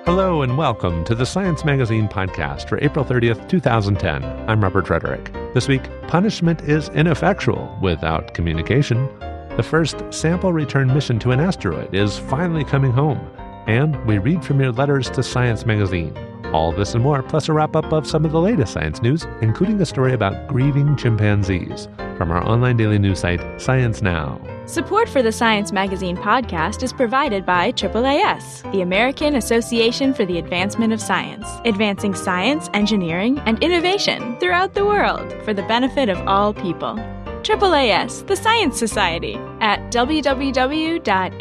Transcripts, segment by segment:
Hello and welcome to the Science Magazine podcast for April 30th, 2010. I'm Robert Frederick. This week, punishment is ineffectual without communication. The first sample return mission to an asteroid is finally coming home. And we read from your letters to Science Magazine. All this and more, plus a wrap-up of some of the latest science news, including a story about grieving chimpanzees, from our online daily news site, Science Now. Support for the Science Magazine podcast is provided by AAAS, the American Association for the Advancement of Science, advancing science, engineering, and innovation throughout the world for the benefit of all people. AAAS, the Science Society, at www.aaas.org.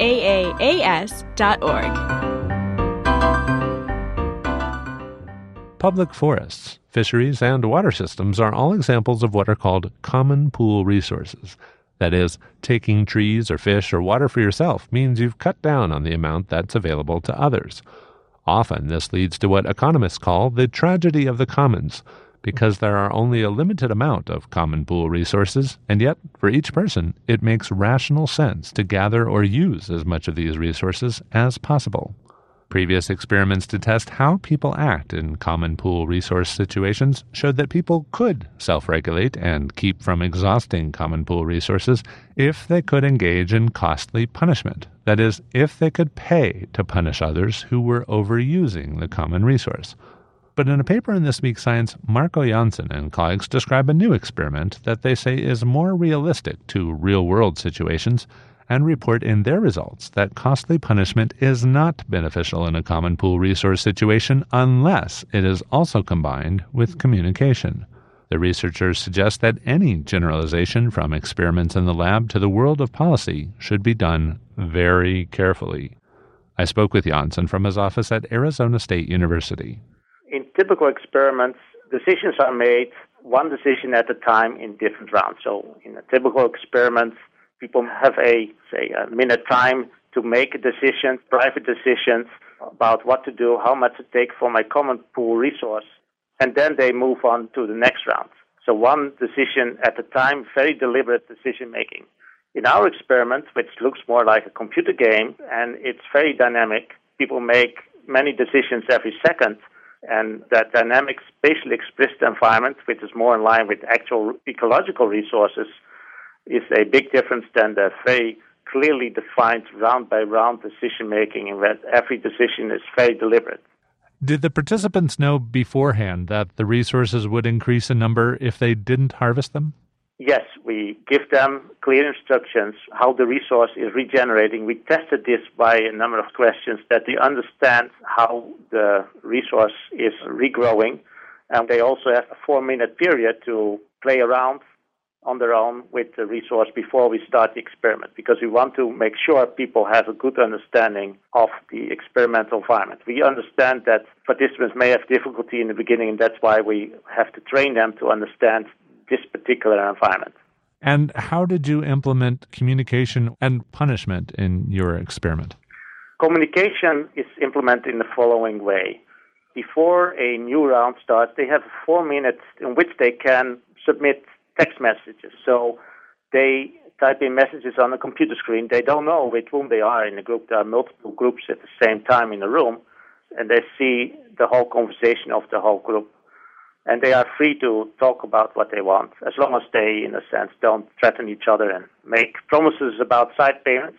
Public forests, fisheries, and water systems are all examples of what are called common pool resources. That is, taking trees or fish or water for yourself means you've cut down on the amount that's available to others. Often this leads to what economists call the tragedy of the commons, because there are only a limited amount of common pool resources, and yet, for each person, it makes rational sense to gather or use as much of these resources as possible. Previous experiments to test how people act in common pool resource situations showed that people could self-regulate and keep from exhausting common pool resources if they could engage in costly punishment. That is, if they could pay to punish others who were overusing the common resource. But in a paper in this week's Science, Marco Janssen and colleagues describe a new experiment that they say is more realistic to real-world situations, and report in their results that costly punishment is not beneficial in a common pool resource situation unless it is also combined with communication. The researchers suggest that any generalization from experiments in the lab to the world of policy should be done very carefully. I spoke with Janssen from his office at Arizona State University. In typical experiments, decisions are made one decision at a time in different rounds. So in a typical experiment, people have a minute time to make a decision, private decisions about what to do, how much to take from a common pool resource, and then they move on to the next round. So one decision at a time, very deliberate decision making. In our experiment, which looks more like a computer game, and it's very dynamic, people make many decisions every second, and that dynamic spatially expressed environment, which is more in line with actual ecological resources, is a big difference than the very clearly defined round-by-round decision-making in where every decision is very deliberate. Did the participants know beforehand that the resources would increase in number if they didn't harvest them? Yes, we give them clear instructions how the resource is regenerating. We tested this by a number of questions that they understand how the resource is regrowing, and they also have a 4-minute period to play around on their own with the resource before we start the experiment, because we want to make sure people have a good understanding of the experimental environment. We understand that participants may have difficulty in the beginning, and that's why we have to train them to understand this particular environment. And how did you implement communication and punishment in your experiment? Communication is implemented in the following way. Before a new round starts, they have 4 minutes in which they can submit text messages. So they type in messages on the computer screen. They don't know with whom they are in a group. There are multiple groups at the same time in a room, and they see the whole conversation of the whole group. And they are free to talk about what they want, as long as they, in a sense, don't threaten each other and make promises about side payments.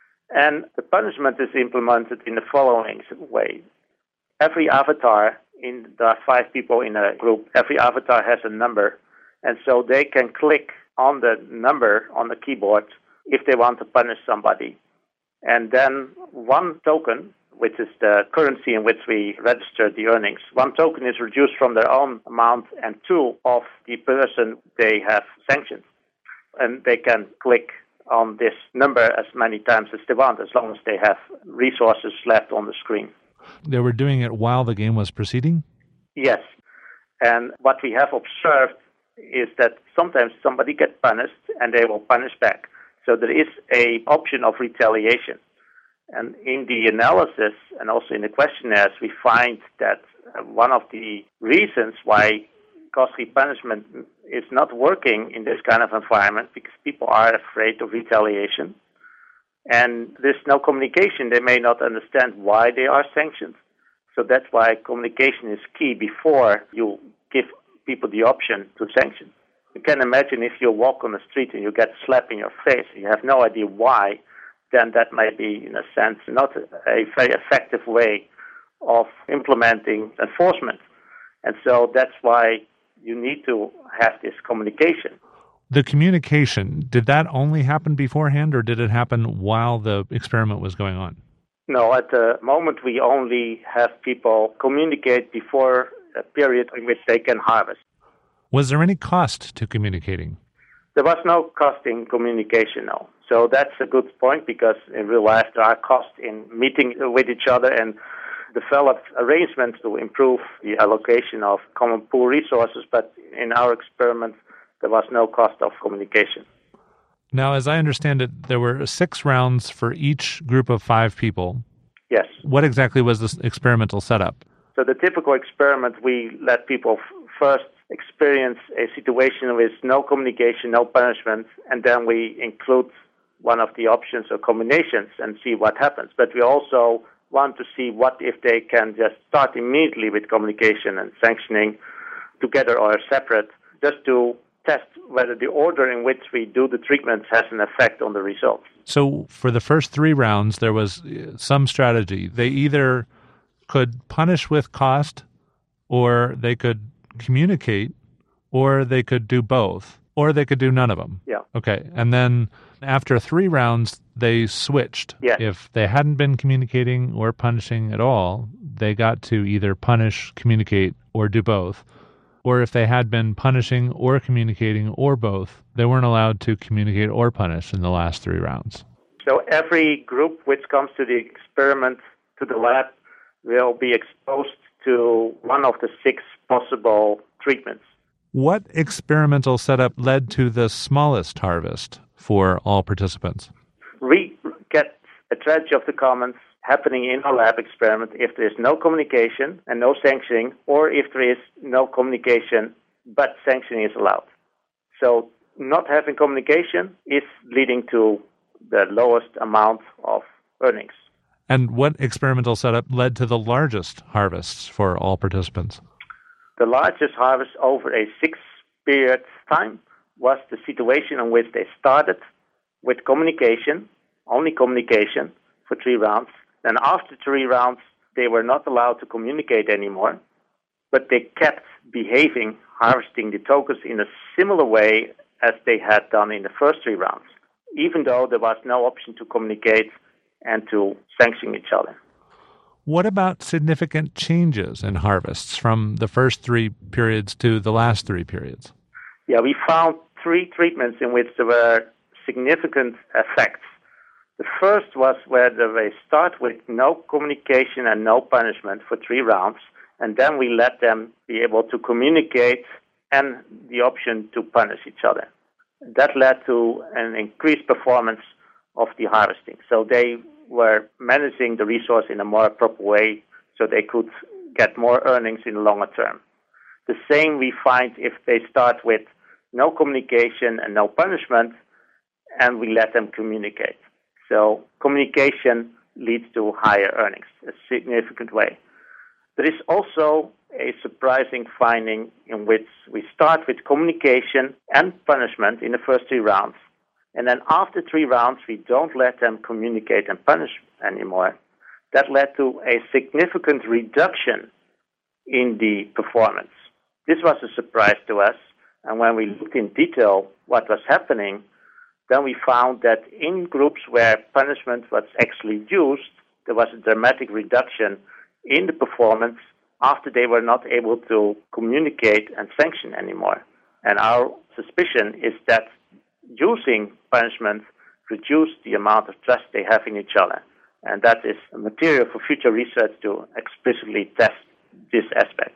And the punishment is implemented in the following way. Every avatar, there are 5 people in a group, every avatar has a number. And so they can click on the number on the keyboard if they want to punish somebody. And then one token, which is the currency in which we register the earnings, one token is reduced from their own amount and 2 of the person they have sanctioned. And they can click on this number as many times as they want, as long as they have resources left on the screen. They were doing it while the game was proceeding? Yes. And what we have observed is that sometimes somebody gets punished and they will punish back. So there is an option of retaliation. And in the analysis and also in the questionnaires, we find that one of the reasons why costly punishment is not working in this kind of environment because people are afraid of retaliation. And there's no communication. They may not understand why they are sanctioned. So that's why communication is key before you give people the option to sanction. You can imagine if you walk on the street and you get slapped in your face, and you have no idea why, then that might be, in a sense, not a very effective way of implementing enforcement. And so that's why you need to have this communication. The communication, did that only happen beforehand, or did it happen while the experiment was going on? No, at the moment we only have people communicate before a period in which they can harvest. Was there any cost to communicating? There was no cost in communication, no. So that's a good point, because in real life there are costs in meeting with each other and develop arrangements to improve the allocation of common pool resources, but in our experiment there was no cost of communication. Now, as I understand it, there were 6 rounds for each group of 5 people. Yes. What exactly was this experimental setup? So the typical experiment, we let people first experience a situation with no communication, no punishment, and then we include one of the options or combinations and see what happens. But we also want to see what if they can just start immediately with communication and sanctioning together or separate, just to test whether the order in which we do the treatments has an effect on the results. So for the first 3 rounds, there was some strategy. They either could punish with cost, or they could communicate, or they could do both, or they could do none of them. Yeah. Okay. And then after 3 rounds, they switched. Yes. If they hadn't been communicating or punishing at all, they got to either punish, communicate, or do both. Or if they had been punishing or communicating or both, they weren't allowed to communicate or punish in the last 3 rounds. So every group which comes to the experiment, to the lab, will be exposed to one of the 6 possible treatments. What experimental setup led to the smallest harvest for all participants? We get a tragedy of the commons happening in our lab experiment if there is no communication and no sanctioning, or if there is no communication but sanctioning is allowed. So not having communication is leading to the lowest amount of earnings. And what experimental setup led to the largest harvests for all participants? The largest harvest over a 6-period time was the situation in which they started with communication, only communication, for 3 rounds. Then after 3 rounds, they were not allowed to communicate anymore, but they kept behaving, harvesting the tokens in a similar way as they had done in the first 3 rounds, even though there was no option to communicate and to sanction each other. What about significant changes in harvests from the first 3 periods to the last 3 periods? Yeah, we found 3 treatments in which there were significant effects. The first was where they start with no communication and no punishment for 3 rounds, and then we let them be able to communicate and the option to punish each other. That led to an increased performance of the harvesting. So they were managing the resource in a more proper way so they could get more earnings in the longer term. The same we find if they start with no communication and no punishment, and we let them communicate. So communication leads to higher earnings, a significant way. There is also a surprising finding in which we start with communication and punishment in the first 3 rounds. And then after 3 rounds, we don't let them communicate and punish anymore. That led to a significant reduction in the performance. This was a surprise to us. And when we looked in detail what was happening, then we found that in groups where punishment was actually used, there was a dramatic reduction in the performance after they were not able to communicate and sanction anymore. And our suspicion is that using punishment reduced the amount of trust they have in each other. And that is material for future research to explicitly test this aspect.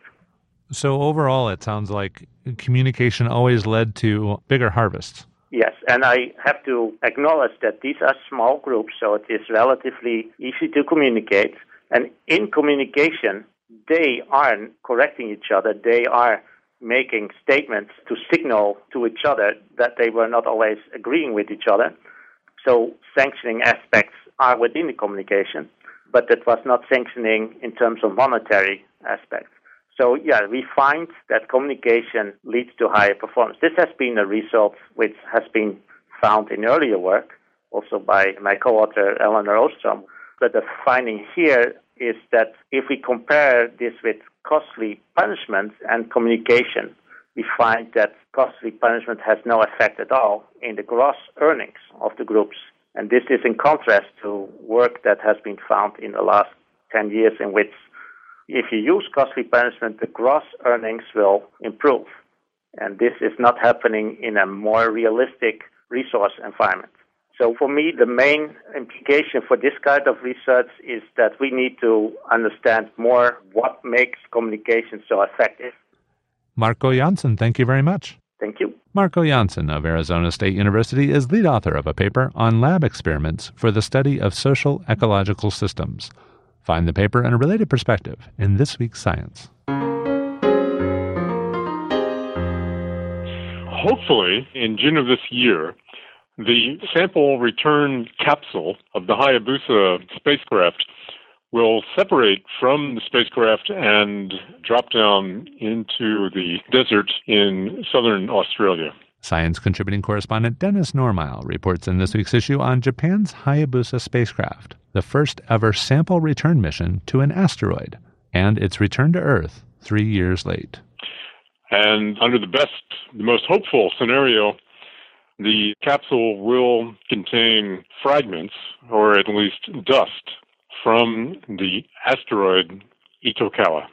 So overall, it sounds like communication always led to bigger harvests. Yes, and I have to acknowledge that these are small groups, so it is relatively easy to communicate. And in communication, they are correcting each other. They are making statements to signal to each other that they were not always agreeing with each other. So sanctioning aspects are within the communication. but it was not sanctioning in terms of monetary aspects. So, we find that communication leads to higher performance. This has been a result which has been found in earlier work, also by my co-author Eleanor Ostrom. But the finding here is that if we compare this with costly punishment and communication, we find that costly punishment has no effect at all in the gross earnings of the groups. And this is in contrast to work that has been found in the last 10 years in which if you use costly punishment, the gross earnings will improve. And this is not happening in a more realistic resource environment. So for me, the main implication for this kind of research is that we need to understand more what makes communication so effective. Marco Janssen, thank you very much. Thank you. Marco Janssen of Arizona State University is lead author of a paper on lab experiments for the study of social ecological systems. Find the paper and a related perspective in this week's Science. Hopefully, in June of this year, the sample return capsule of the Hayabusa spacecraft will separate from the spacecraft and drop down into the desert in southern Australia. Science contributing correspondent Dennis Normile reports in this week's issue on Japan's Hayabusa spacecraft, the first ever sample return mission to an asteroid, and its return to Earth 3 years late. And under the most hopeful scenario, the capsule will contain fragments, or at least dust, from the asteroid Itokawa.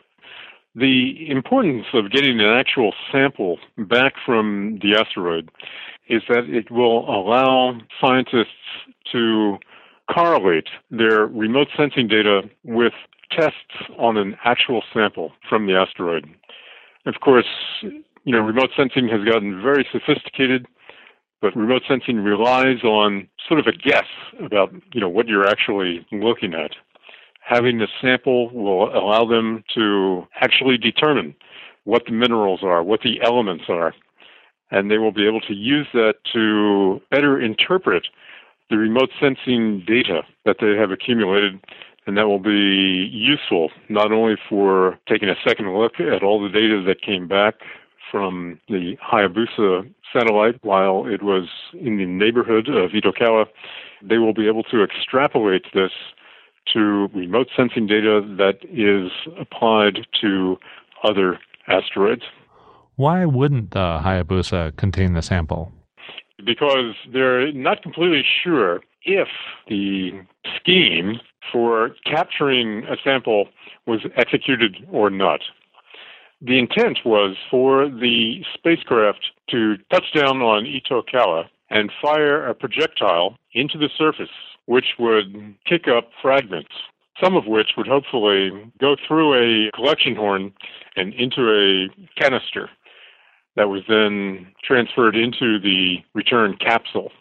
The importance of getting an actual sample back from the asteroid is that it will allow scientists to correlate their remote sensing data with tests on an actual sample from the asteroid. Of course, remote sensing has gotten very sophisticated, but remote sensing relies on sort of a guess about, what you're actually looking at. Having a sample will allow them to actually determine what the minerals are, what the elements are, and they will be able to use that to better interpret the remote sensing data that they have accumulated, and that will be useful not only for taking a second look at all the data that came back from the Hayabusa satellite while it was in the neighborhood of Itokawa. They will be able to extrapolate this to remote sensing data that is applied to other asteroids. Why wouldn't the Hayabusa contain the sample? Because they're not completely sure if the scheme for capturing a sample was executed or not. The intent was for the spacecraft to touch down on Itokawa and fire a projectile into the surface, which would kick up fragments, some of which would hopefully go through a collection horn and into a canister that was then transferred into the return capsule.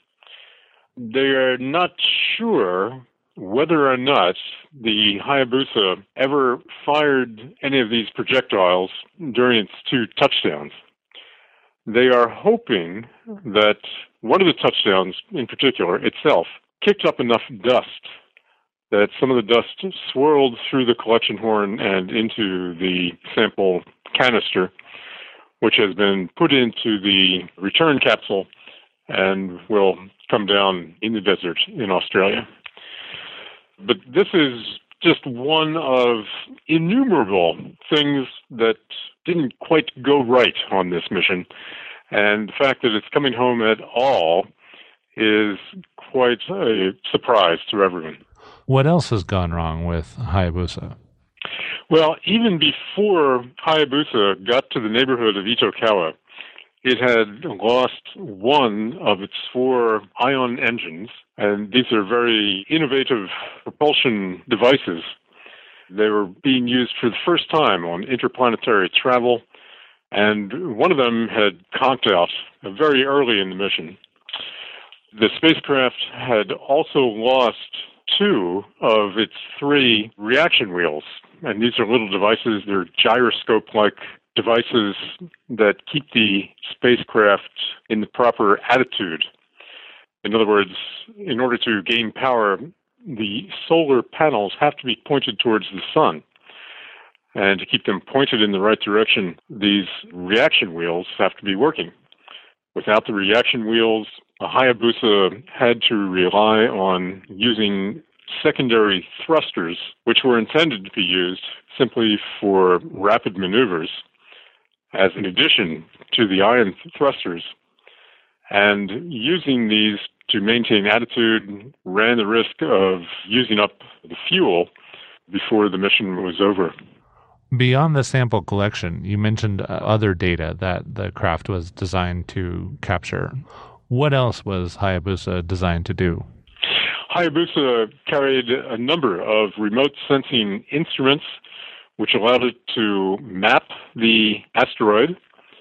They are not sure whether or not the Hayabusa ever fired any of these projectiles during its 2 touchdowns. They are hoping that one of the touchdowns, in particular, itself, kicked up enough dust that some of the dust swirled through the collection horn and into the sample canister, which has been put into the return capsule and will come down in the desert in Australia. But this is just one of innumerable things that didn't quite go right on this mission. And the fact that it's coming home at all is quite a surprise to everyone. What else has gone wrong with Hayabusa? Well, even before Hayabusa got to the neighborhood of Itokawa, it had lost one of its 4 ion engines, and these are very innovative propulsion devices. They were being used for the first time on interplanetary travel, and one of them had conked out very early in the mission. The spacecraft had also lost 2 of its 3 reaction wheels, and these are little devices. They're gyroscope-like devices that keep the spacecraft in the proper attitude. In other words, in order to gain power, the solar panels have to be pointed towards the sun. And to keep them pointed in the right direction, these reaction wheels have to be working. Without the reaction wheels, Hayabusa had to rely on using secondary thrusters, which were intended to be used simply for rapid maneuvers, as an addition to the ion thrusters. And using these to maintain attitude ran the risk of using up the fuel before the mission was over. Beyond the sample collection, you mentioned other data that the craft was designed to capture. What else was Hayabusa designed to do? Hayabusa carried a number of remote sensing instruments which allowed it to map the asteroid,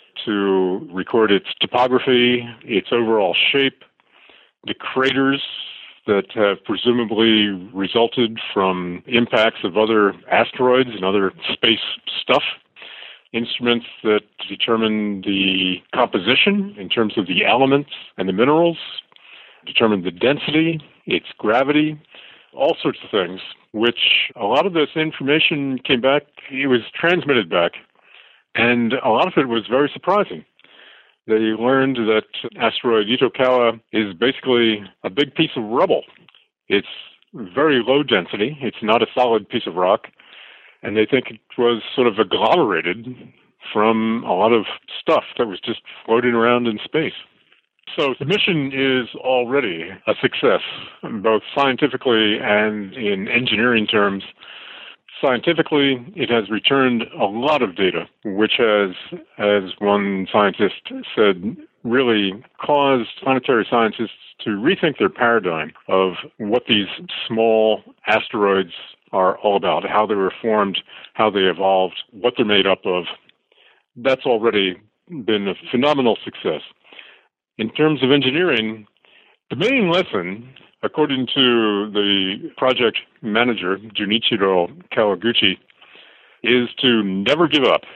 to record its topography, its overall shape, the craters that have presumably resulted from impacts of other asteroids and other space stuff, instruments that determine the composition in terms of the elements and the minerals, determine the density, its gravity, all sorts of things, which a lot of this information came back, it was transmitted back, and a lot of it was very surprising. They learned that asteroid Itokawa is basically a big piece of rubble. It's very low density. It's not a solid piece of rock. And they think it was sort of agglomerated from a lot of stuff that was just floating around in space. So the mission is already a success, both scientifically and in engineering terms. Scientifically, it has returned a lot of data, which has, as one scientist said, really caused planetary scientists to rethink their paradigm of what these small asteroids are all about, how they were formed, how they evolved, what they're made up of. That's already been a phenomenal success. In terms of engineering, the main lesson, according to the project manager, Junichiro Kawaguchi, is to never give up.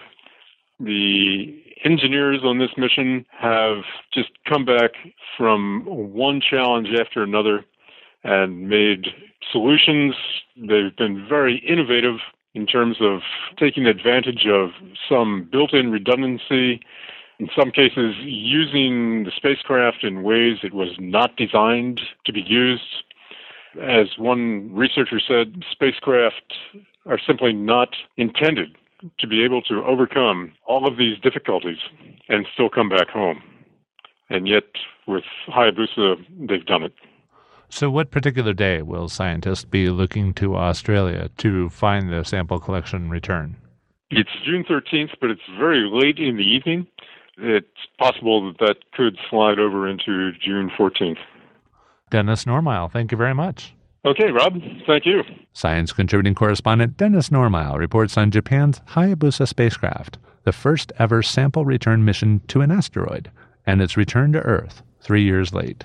The engineers on this mission have just come back from one challenge after another and made solutions. They've been very innovative in terms of taking advantage of some built-in redundancy, in some cases using the spacecraft in ways it was not designed to be used. As one researcher said, spacecraft are simply not intended to be able to overcome all of these difficulties and still come back home. And yet, with Hayabusa, they've done it. So what particular day will scientists be looking to Australia to find the sample collection return? It's June 13th, but it's very late in the evening. It's possible that could slide over into June 14th. Dennis Normile, thank you very much. Okay, Rob. Thank you. Science contributing correspondent Dennis Normile reports on Japan's Hayabusa spacecraft, the first ever sample return mission to an asteroid, and its return to Earth 3 years late.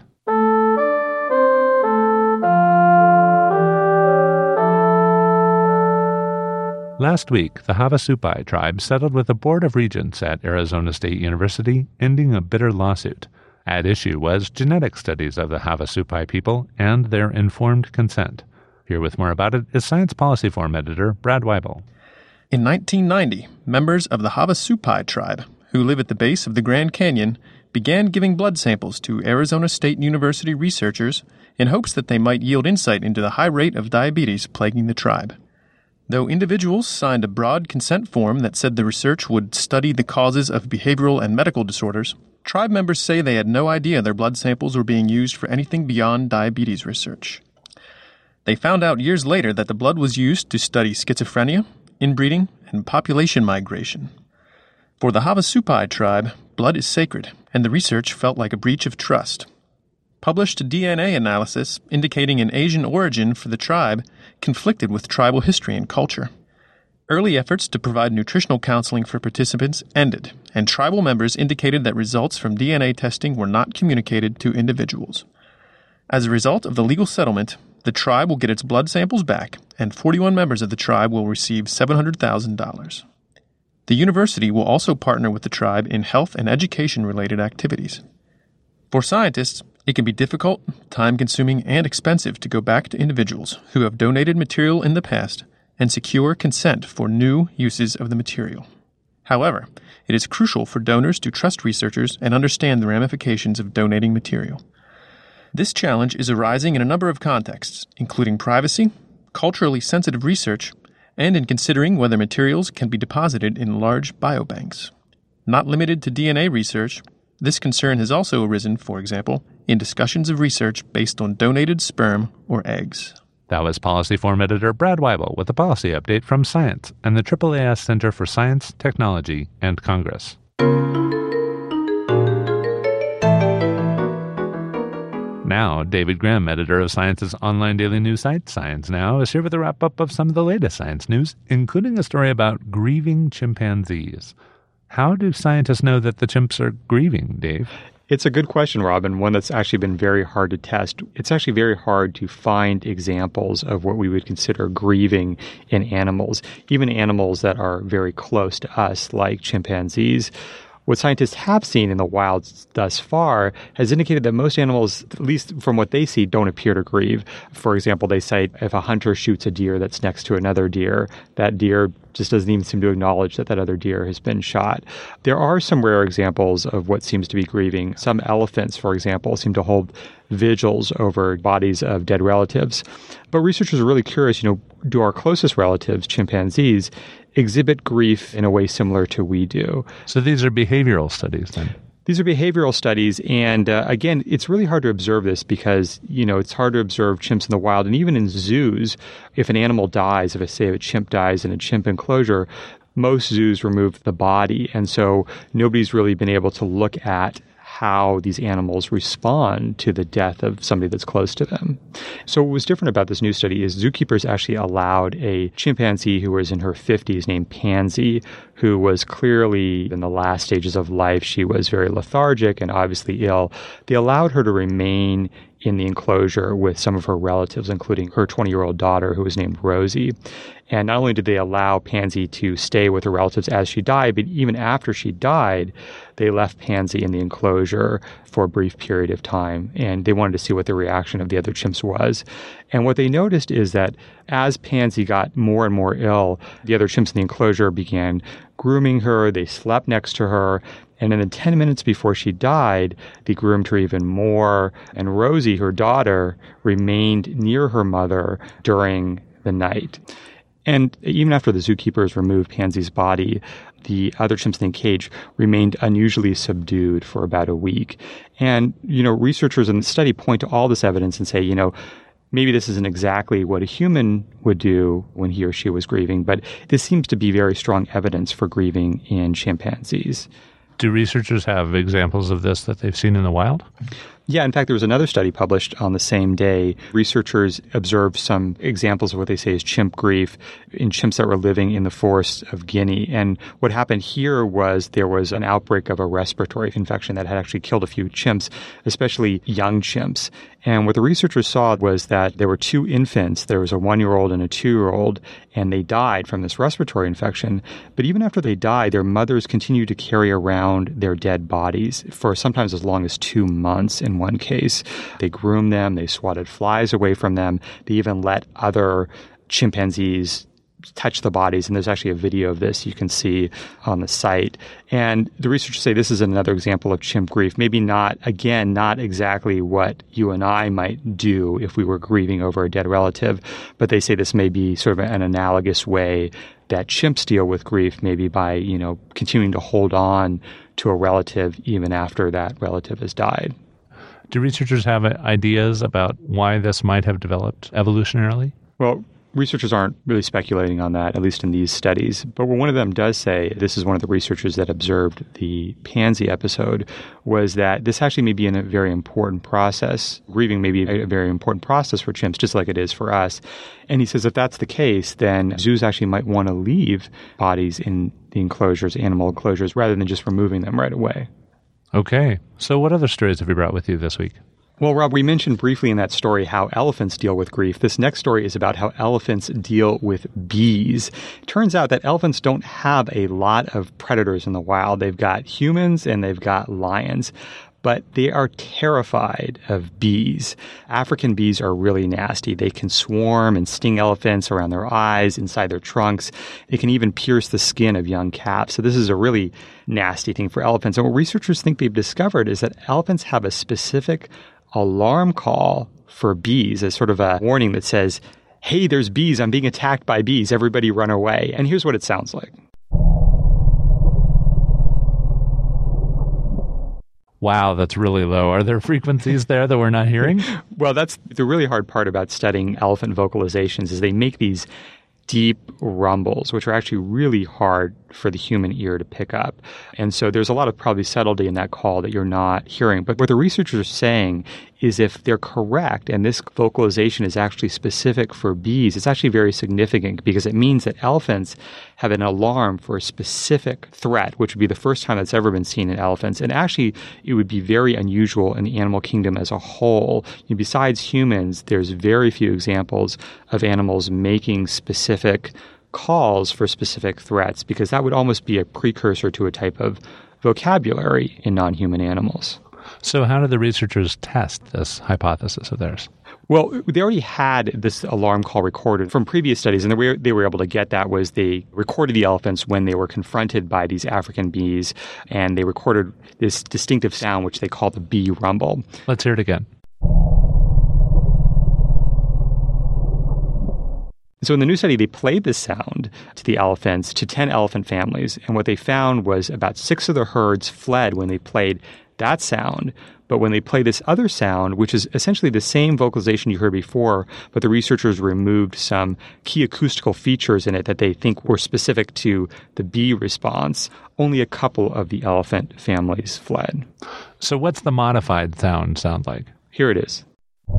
Last week, the Havasupai tribe settled with the Board of Regents at Arizona State University, ending a bitter lawsuit. At issue was genetic studies of the Havasupai people and their informed consent. Here with more about it is Science Policy Forum editor Brad Weibel. In 1990, members of the Havasupai tribe, who live at the base of the Grand Canyon, began giving blood samples to Arizona State University researchers in hopes that they might yield insight into the high rate of diabetes plaguing the tribe. Though individuals signed a broad consent form that said the research would study the causes of behavioral and medical disorders, tribe members say they had no idea their blood samples were being used for anything beyond diabetes research. They found out years later that the blood was used to study schizophrenia, inbreeding, and population migration. For the Havasupai tribe, blood is sacred, and the research felt like a breach of trust. Published DNA analysis indicating an Asian origin for the tribe conflicted with tribal history and culture. Early efforts to provide nutritional counseling for participants ended, and tribal members indicated that results from DNA testing were not communicated to individuals. As a result of the legal settlement, the tribe will get its blood samples back, and 41 members of the tribe will receive $700,000. The university will also partner with the tribe in health and education-related activities. For scientists, It can be difficult, time-consuming, and expensive to go back to individuals who have donated material in the past and secure consent for new uses of the material. However, it is crucial for donors to trust researchers and understand the ramifications of donating material. This challenge is arising in a number of contexts, including privacy, culturally sensitive research, and in considering whether materials can be deposited in large biobanks. Not limited to DNA research, this concern has also arisen, for example, in discussions of research based on donated sperm or eggs. That was Policy Forum editor Brad Weibel with a policy update from Science and the AAAS Center for Science, Technology, and Congress. Now, David Grimm, editor of Science's online daily news site, Science Now, is here with a wrap-up of some of the latest science news, including a story about grieving chimpanzees. How do scientists know that the chimps are grieving, Dave? It's a good question, Robin, one that's actually been very hard to test. It's actually very hard to find examples of what we would consider grieving in animals, even animals that are very close to us, like chimpanzees. What scientists have seen in the wild thus far has indicated that most animals, at least from what they see, don't appear to grieve. For example, they cite if a hunter shoots a deer that's next to another deer, that deer just doesn't even seem to acknowledge that that other deer has been shot. There are some rare examples of what seems to be grieving. Some elephants, for example, seem to hold vigils over bodies of dead relatives. But researchers are really curious, do our closest relatives, chimpanzees, exhibit grief in a way similar to we do? So these are behavioral studies then? These are behavioral studies, and again, it's really hard to observe this because, it's hard to observe chimps in the wild. And even in zoos, if an animal dies, if a chimp dies in a chimp enclosure, most zoos remove the body. And so nobody's really been able to look at how these animals respond to the death of somebody that's close to them. So what was different about this new study is zookeepers actually allowed a chimpanzee who was in her 50s named Pansy, who was clearly in the last stages of life. She was very lethargic and obviously ill. They allowed her to remain in the enclosure with some of her relatives, including her 20-year-old daughter, who was named Rosie. And not only did they allow Pansy to stay with her relatives as she died, but even after she died, they left Pansy in the enclosure for a brief period of time. And they wanted to see what the reaction of the other chimps was. And what they noticed is that as Pansy got more and more ill, the other chimps in the enclosure began grooming her. They slept next to her. And in the 10 minutes before she died, they groomed her even more. And Rosie, her daughter, remained near her mother during the night. And even after the zookeepers removed Pansy's body, the other chimps in the cage remained unusually subdued for about a week. And, researchers in the study point to all this evidence and say, maybe this isn't exactly what a human would do when he or she was grieving, but this seems to be very strong evidence for grieving in chimpanzees. Do researchers have examples of this that they've seen in the wild? Yeah, in fact, there was another study published on the same day. Researchers observed some examples of what they say is chimp grief in chimps that were living in the forests of Guinea. And what happened here was there was an outbreak of a respiratory infection that had actually killed a few chimps, especially young chimps. And what the researchers saw was that there were two infants. There was a 1-year-old and a 2-year-old, and they died from this respiratory infection. But even after they died, their mothers continued to carry around their dead bodies for sometimes as long as 2 months in one case. They groomed them. They swatted flies away from them. They even let other chimpanzees touch the bodies. And there's actually a video of this you can see on the site. And the researchers say this is another example of chimp grief. Maybe not exactly what you and I might do if we were grieving over a dead relative, but they say this may be sort of an analogous way that chimps deal with grief, maybe by, continuing to hold on to a relative even after that relative has died. Do researchers have ideas about why this might have developed evolutionarily? Well, researchers aren't really speculating on that, at least in these studies. But what one of them does say, this is one of the researchers that observed the Pansy episode, was that this actually may be a very important process. Grieving may be a very important process for chimps, just like it is for us. And he says if that's the case, then zoos actually might want to leave bodies in the enclosures, animal enclosures, rather than just removing them right away. Okay. So what other stories have you brought with you this week? Well, Rob, we mentioned briefly in that story how elephants deal with grief. This next story is about how elephants deal with bees. It turns out that elephants don't have a lot of predators in the wild. They've got humans and they've got lions. but they are terrified of bees. African bees are really nasty. They can swarm and sting elephants around their eyes, inside their trunks. They can even pierce the skin of young calves. So this is a really nasty thing for elephants. And what researchers think they've discovered is that elephants have a specific alarm call for bees, as sort of a warning that says, hey, there's bees. I'm being attacked by bees. Everybody run away. And here's what it sounds like. Wow, that's really low. Are there frequencies there that we're not hearing? Well, that's the really hard part about studying elephant vocalizations is they make these deep rumbles, which are actually really hard for the human ear to pick up. And so there's a lot of probably subtlety in that call that you're not hearing. But what the researchers are saying is if they're correct, and this vocalization is actually specific for bees, it's actually very significant because it means that elephants have an alarm for a specific threat, which would be the first time that's ever been seen in elephants. And actually, it would be very unusual in the animal kingdom as a whole. Besides humans, there's very few examples of animals making specific calls for specific threats, because that would almost be a precursor to a type of vocabulary in non-human animals. So how did the researchers test this hypothesis of theirs? Well, they already had this alarm call recorded from previous studies, and the way they were able to get that was they recorded the elephants when they were confronted by these African bees, and they recorded this distinctive sound, which they call the bee rumble. Let's hear it again. So in the new study, they played this sound to the elephants, to 10 elephant families, and what they found was about 6 of the herds fled when they played that sound. But when they play this other sound, which is essentially the same vocalization you heard before, but the researchers removed some key acoustical features in it that they think were specific to the bee response, only a couple of the elephant families fled. So what's the modified sound like? Here it is.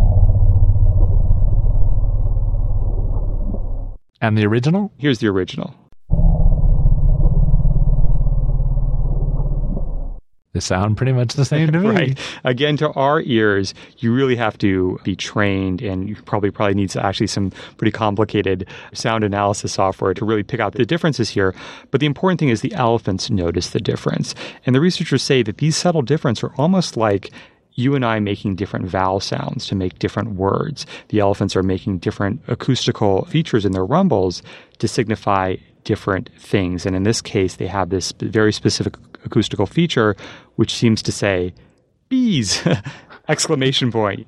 And the original? Here's the original. They sound pretty much the same to me. Right. Again, to our ears, you really have to be trained, and you probably needs actually some pretty complicated sound analysis software to really pick out the differences here. But the important thing is the elephants notice the difference. And the researchers say that these subtle differences are almost like you and I making different vowel sounds to make different words. The elephants are making different acoustical features in their rumbles to signify different things. And in this case, they have this very specific acoustical feature, which seems to say, bees! Exclamation point.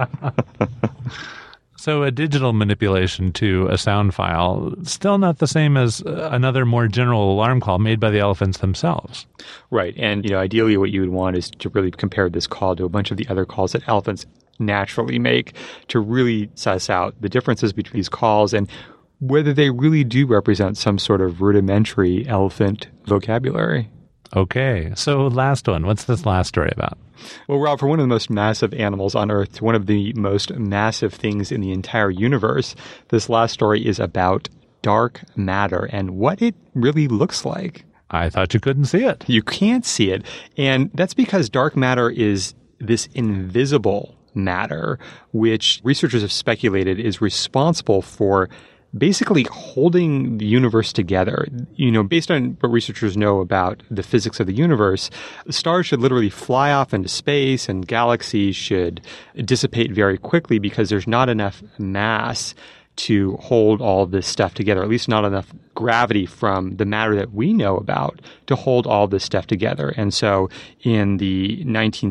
So a digital manipulation to a sound file, still not the same as another more general alarm call made by the elephants themselves. Right. And, ideally what you would want is to really compare this call to a bunch of the other calls that elephants naturally make to really suss out the differences between these calls and whether they really do represent some sort of rudimentary elephant vocabulary. Okay. So last one. What's this last story about? Well, Rob, for one of the most massive animals on Earth to one of the most massive things in the entire universe, this last story is about dark matter and what it really looks like. I thought you couldn't see it. You can't see it. And that's because dark matter is this invisible matter, which researchers have speculated is responsible for basically holding the universe together. Based on what researchers know about the physics of the universe, stars should literally fly off into space and galaxies should dissipate very quickly because there's not enough mass to hold all of this stuff together, at least not enough gravity from the matter that we know about to hold all this stuff together. And so in the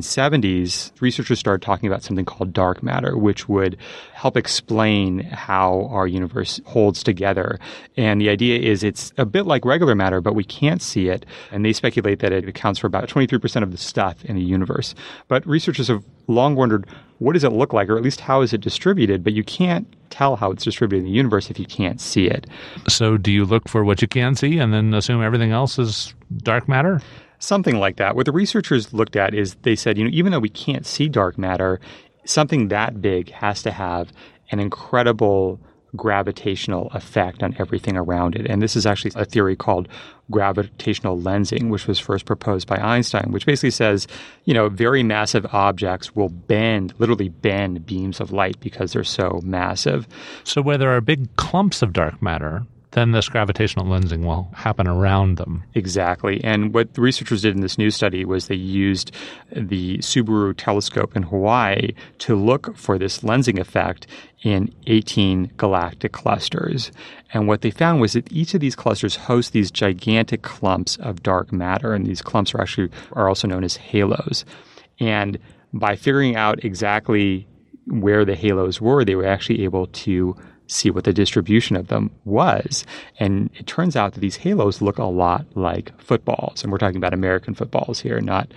1970s, researchers started talking about something called dark matter, which would help explain how our universe holds together. And the idea is it's a bit like regular matter, but we can't see it. And they speculate that it accounts for about 23% of the stuff in the universe. But researchers have long wondered, what does it look like, or at least how is it distributed? But you can't tell how it's distributed in the universe if you can't see it. So do you look for what you can see and then assume everything else is dark matter? Something like that. What the researchers looked at is they said, even though we can't see dark matter, something that big has to have an incredible gravitational effect on everything around it. And this is actually a theory called gravitational lensing, which was first proposed by Einstein, which basically says, very massive objects will literally bend beams of light because they're so massive. So where there are big clumps of dark matter, then this gravitational lensing will happen around them. Exactly. And what the researchers did in this new study was they used the Subaru telescope in Hawaii to look for this lensing effect in 18 galactic clusters. And what they found was that each of these clusters host these gigantic clumps of dark matter, and these clumps are also known as halos. And by figuring out exactly where the halos were, they were actually able to see what the distribution of them was. And it turns out that these halos look a lot like footballs. And we're talking about American footballs here, not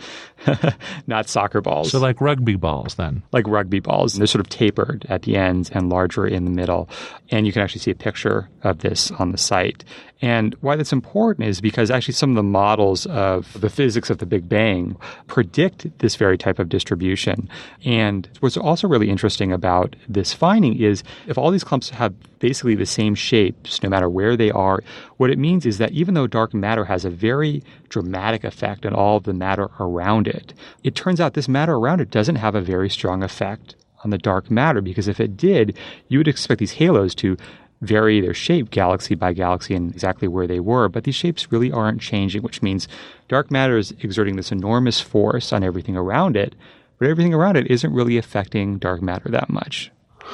soccer balls. So like rugby balls then? Like rugby balls. And they're sort of tapered at the ends and larger in the middle. And you can actually see a picture of this on the site. And why that's important is because actually some of the models of the physics of the Big Bang predict this very type of distribution. And what's also really interesting about this finding is if all these clumps have basically the same shapes no matter where they are, what it means is that even though dark matter has a very dramatic effect on all of the matter around it, it turns out this matter around it doesn't have a very strong effect on the dark matter, because if it did, you would expect these halos to vary their shape galaxy by galaxy and exactly where they were, but these shapes really aren't changing, which means dark matter is exerting this enormous force on everything around it, but everything around it isn't really affecting dark matter that much.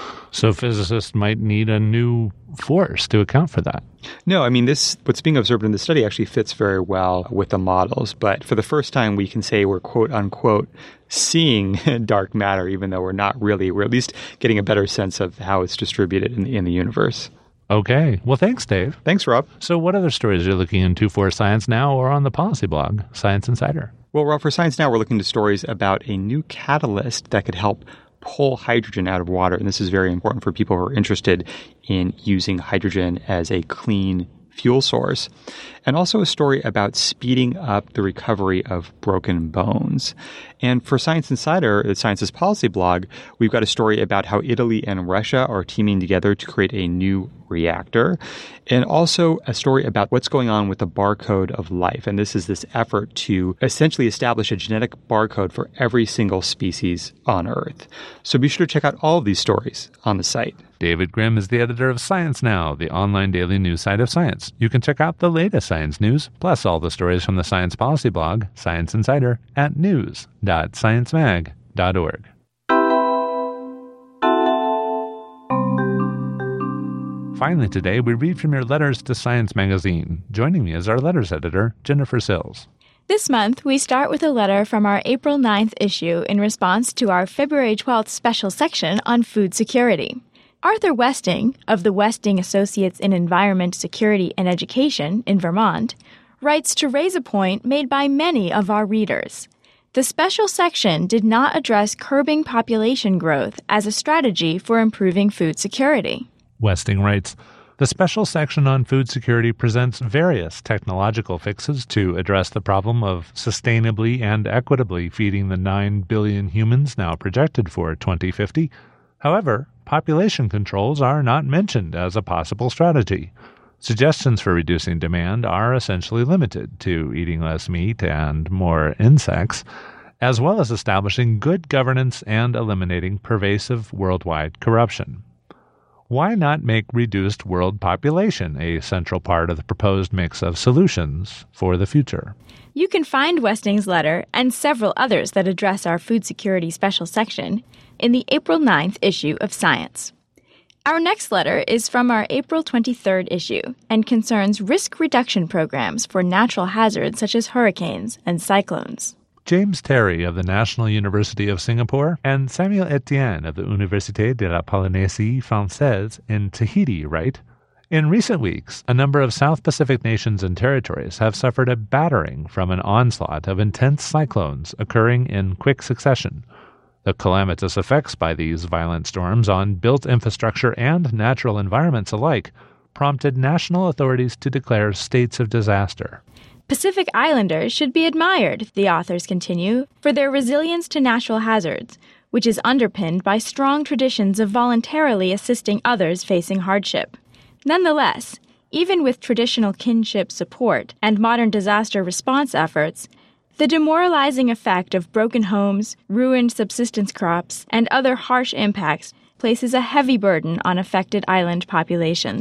So physicists might need a new force to account for that. No, I mean, what's being observed in the study actually fits very well with the models, but for the first time we can say we're quote unquote seeing dark matter, even though we're not really. We're at least getting a better sense of how it's distributed in the universe. Okay. Well, thanks, Dave. Thanks, Rob. So what other stories are you looking into for Science Now or on the policy blog, Science Insider? Well, Rob, for Science Now, we're looking to stories about a new catalyst that could help pull hydrogen out of water. And this is very important for people who are interested in using hydrogen as a clean fuel source. And also a story about speeding up the recovery of broken bones. And for Science Insider, the Science's policy blog, we've got a story about how Italy and Russia are teaming together to create a new reactor, and also a story about what's going on with the barcode of life. And this is this effort to essentially establish a genetic barcode for every single species on Earth. So be sure to check out all of these stories on the site. David Grimm is the editor of Science Now, the online daily news site of science. You can check out the latest science news, plus all the stories from the Science Policy blog, Science Insider, at news.sciencemag.org. Finally today, we read from your letters to Science Magazine. Joining me is our letters editor, Jennifer Sills. This month, we start with a letter from our April 9th issue in response to our February 12th special section on food security. Arthur Westing, of the Westing Associates in Environment, Security, and Education in Vermont, writes to raise a point made by many of our readers. The special section did not address curbing population growth as a strategy for improving food security. Westing writes, the special section on food security presents various technological fixes to address the problem of sustainably and equitably feeding the 9 billion humans now projected for 2050. However, population controls are not mentioned as a possible strategy. Suggestions for reducing demand are essentially limited to eating less meat and more insects, as well as establishing good governance and eliminating pervasive worldwide corruption. Why not make reduced world population a central part of the proposed mix of solutions for the future? You can find Westing's letter and several others that address our food security special section in the April 9th issue of Science. Our next letter is from our April 23rd issue and concerns risk reduction programs for natural hazards such as hurricanes and cyclones. James Terry of the National University of Singapore and Samuel Etienne of the Université de la Polynésie Française in Tahiti write, in recent weeks, a number of South Pacific nations and territories have suffered a battering from an onslaught of intense cyclones occurring in quick succession. The calamitous effects by these violent storms on built infrastructure and natural environments alike prompted national authorities to declare states of disaster. Pacific Islanders should be admired, the authors continue, for their resilience to natural hazards, which is underpinned by strong traditions of voluntarily assisting others facing hardship. Nonetheless, even with traditional kinship support and modern disaster response efforts, the demoralizing effect of broken homes, ruined subsistence crops, and other harsh impacts places a heavy burden on affected island populations.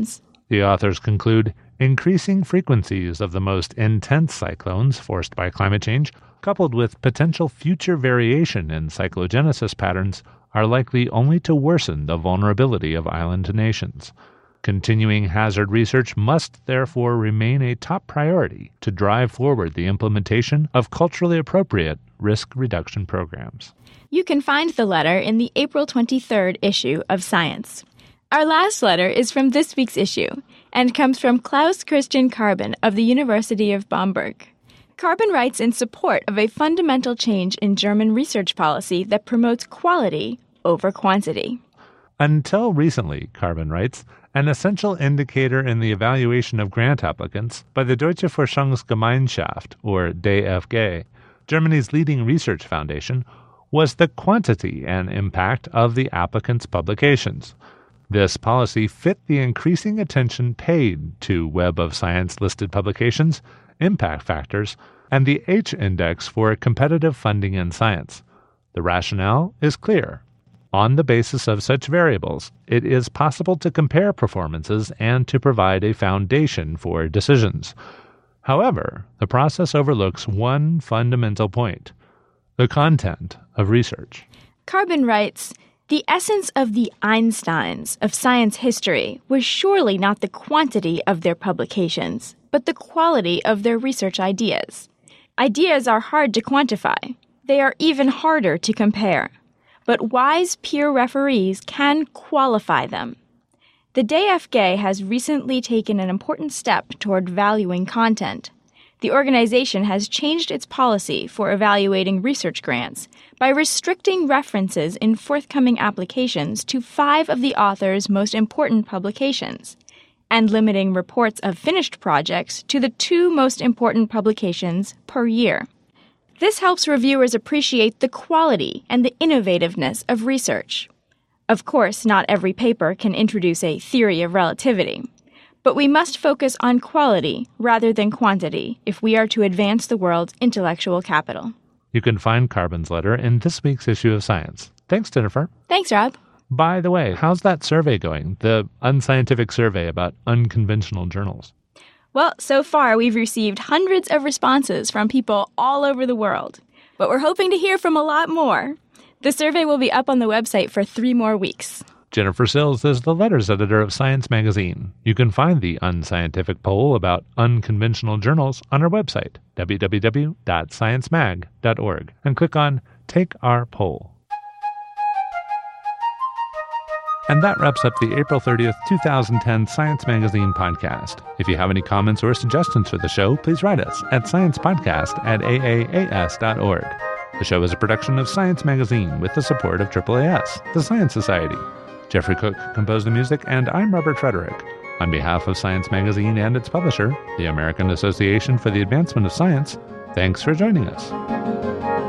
The authors conclude, increasing frequencies of the most intense cyclones forced by climate change, coupled with potential future variation in cyclogenesis patterns, are likely only to worsen the vulnerability of island nations. Continuing hazard research must therefore remain a top priority to drive forward the implementation of culturally appropriate risk reduction programs. You can find the letter in the April 23rd issue of Science. Our last letter is from this week's issue and comes from Klaus Christian Carbon of the University of Bamberg. Carbon writes in support of a fundamental change in German research policy that promotes quality over quantity. Until recently, Carbon writes, an essential indicator in the evaluation of grant applicants by the Deutsche Forschungsgemeinschaft, or DFG, Germany's leading research foundation, was the quantity and impact of the applicants' publications. This policy fit the increasing attention paid to Web of Science listed publications, impact factors, and the H-index for competitive funding in science. The rationale is clear. On the basis of such variables, it is possible to compare performances and to provide a foundation for decisions. However, the process overlooks one fundamental point: the content of research. Carbon writes, the essence of the Einsteins of science history was surely not the quantity of their publications, but the quality of their research ideas. Ideas are hard to quantify. They are even harder to compare. But wise peer referees can qualify them. The DFG has recently taken an important step toward valuing content. The organization has changed its policy for evaluating research grants by restricting references in forthcoming applications to 5 of the author's most important publications, and limiting reports of finished projects to the 2 most important publications per year. This helps reviewers appreciate the quality and the innovativeness of research. Of course, not every paper can introduce a theory of relativity, but we must focus on quality rather than quantity if we are to advance the world's intellectual capital. You can find Carbon's letter in this week's issue of Science. Thanks, Jennifer. Thanks, Rob. By the way, how's that survey going? The unscientific survey about unconventional journals. Well, so far we've received hundreds of responses from people all over the world, but we're hoping to hear from a lot more. The survey will be up on the website for 3 more weeks. Jennifer Sills is the letters editor of Science Magazine. You can find the unscientific poll about unconventional journals on our website, www.sciencemag.org, and click on Take Our Poll. And that wraps up the April 30th, 2010 Science Magazine podcast. If you have any comments or suggestions for the show, please write us at sciencepodcast@aaas.org. The show is a production of Science Magazine with the support of AAAS, the Science Society. Jeffrey Cook composed the music, and I'm Robert Frederick. On behalf of Science Magazine and its publisher, the American Association for the Advancement of Science, thanks for joining us.